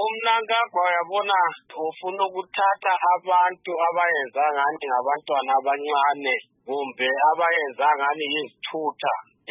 umnankagwa uyabona ufuna ukuthatha abantu abayenza ngani ngabantwana abancane kumbe abayenza ngani yizithutha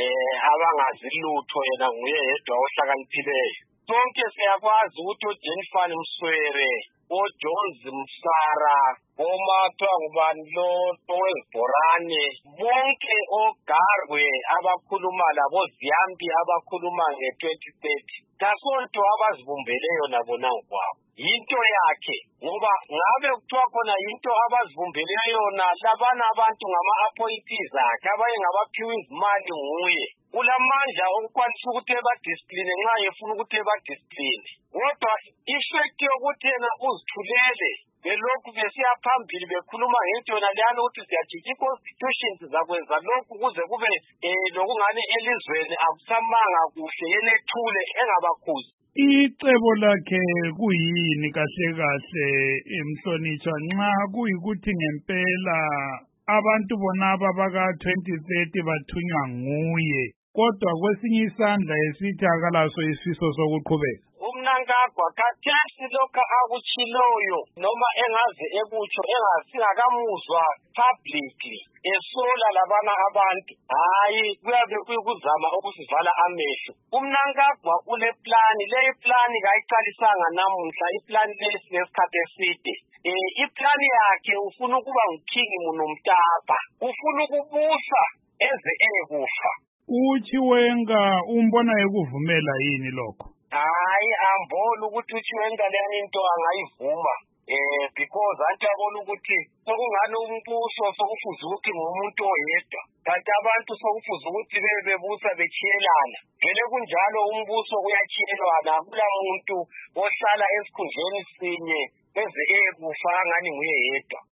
abangazi lutho yena nguye yedwa ohlakaniphileyo. Sonke siyakwazi ukuthi uJennifer Mswere, oJones Msara, oMatwa ngubani lo owezibhorane, bonke oGarwe abakhuluma laboZiyambi abakhuluma nge-2030 kasonto abazibumbele yona bona ngokwabo. Yinto yakhe ngoba ngabe kuthiwa khona yinto abazibumbele yona labana abantu ngama-appointees akhe abanye ngabaphiwa izimali nguye. Kulamandla okukwanisa ukuthi ebadiscipline nxa efuna ukuthi ebadiscipline. Kodwa ifect yokuthi yena uzithulele belokhu besiya phambili bekhuluma ngento yona leyana ukuthi siyajija i-constitution sizakwenza lokhu kuze kube lokungane elizweni akusamanga kuhle yena ethule engabakhuzi. Icebo lakhe kuyini kahle kahle emhlonitshwa nxa kuyikuthi ngempela abantu bonaba baka-2030 bathunywa nguye kodwa kwesinye isandla esithi akalaso isifiso sokuqhubeka? Umnankagwa khathesi lokho akutshiloyo noma engaze ekutsho engasingakamuzwa publicly esola labana abantu, hayi kuyabe kuyikuzama ukusivala amehlo. Umnankagwa ule plani, leyi plani kayiqalisanga namuhla, iplani lesikhathi eside. Iplani yakhe ufuna ukuba nguking munomtapa, ufuna ukubusa eze ekufa. uChiwenga umbona ekuvumela yini lokho? Hayi ambona ukuthi uChiwenga leyani into angayivuma because anti abona ukuthi sokungani umbuso sokufuza ukuthi ngumuntu oyedwa kanti abantu sokufuza ukuthi bebusa bechiyelana. Vele kunjalo umbuso kuyachiyelwana, akula muntu ohlala esikhundleni sinye eze ekufa ngani nguye yedwa.